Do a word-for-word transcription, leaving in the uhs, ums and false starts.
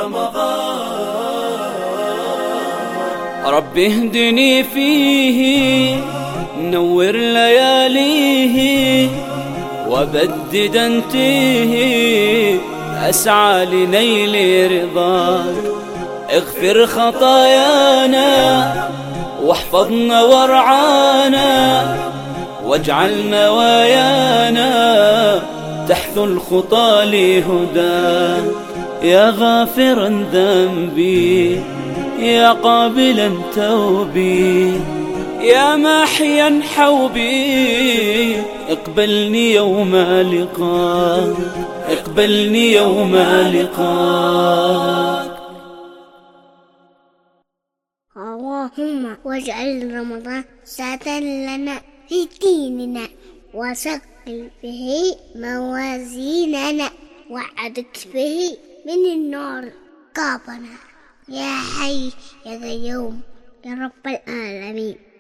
رب اهدني فيه، نور لياليه، وبدد انتيه، أسعى لنيل رضاك. اغفر خطايانا واحفظنا وارعانا، واجعل نوايانا تحث الخطى لهداك. يا غافرا ذنبي، يا قابلا توبي، يا ماحيا حوبي، اقبلني يوم لقاك، اقبلني يوم لقاك. اللهم واجعل رمضان سعة لنا في ديننا، وثقل به موازيننا، وعدت به من النار قابنا، يا حي يا قيوم يا رب العالمين.